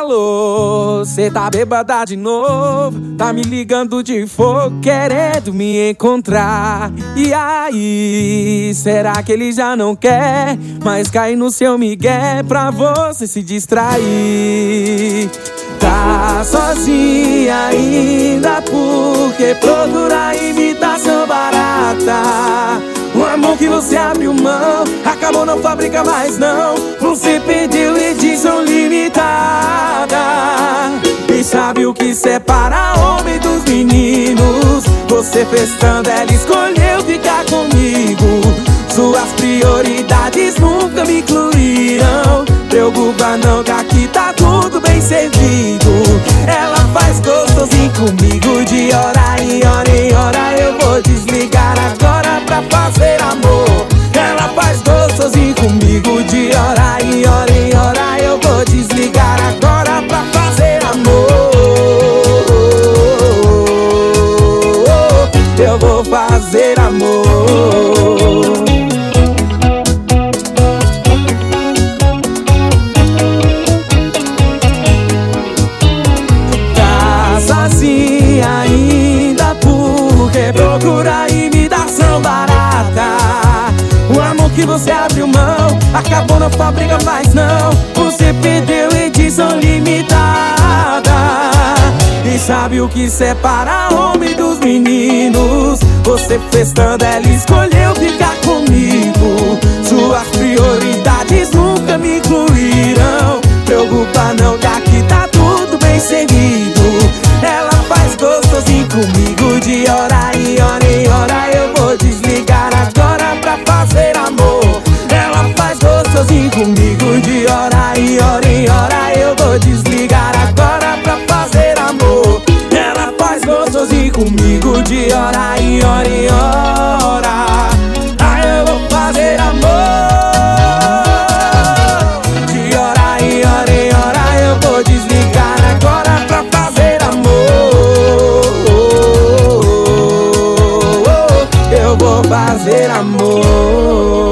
Alô, cê tá bêbada de novo, tá me ligando de fogo, querendo me encontrar. E aí, será que ele já não quer mais cair no seu migué pra você se distrair? Tá sozinha ainda porque procura imitação barata. Um amor que você abriu mão, acabou, não fabrica mais não. Você perdeu edição limitada. E sabe o que separa homem dos meninos? Você festando, ela escolheu ficar comigo. Suas prioridades nunca me incluíram. Preocupa não que aqui tá tudo bem servido. Ela faz gostosinho comigo de hora em hora em hora. Eu vou desligar agora pra fazer amor. Ela faz gostosinho comigo de hora em hora em hora. Eu vou desligar agora pra fazer amor. Eu vou fazer amor. Sozinha ainda porque procura imitação barata. O amor que você abriu mão, acabou, não fabrica mais não. Você perdeu edição limitada. E sabe o que separa homem dos meninos? Você festando, ela escolheu ficar comigo. Suas prioridades nunca me incluíram. Preocupa não que aqui tá tudo bem servido. Ela faz gostosinho comigo de hora em hora em hora. Eu vou desligar agora pra fazer amor. Ela faz gostosinho comigo de hora em hora em hora. Eu vou desligar agora pra fazer amor. Ela faz gostosinho comigo de hora em hora em hora. Eu vou fazer amor. De hora em hora em hora. Eu vou desligar agora pra fazer amor. Eu vou fazer amor.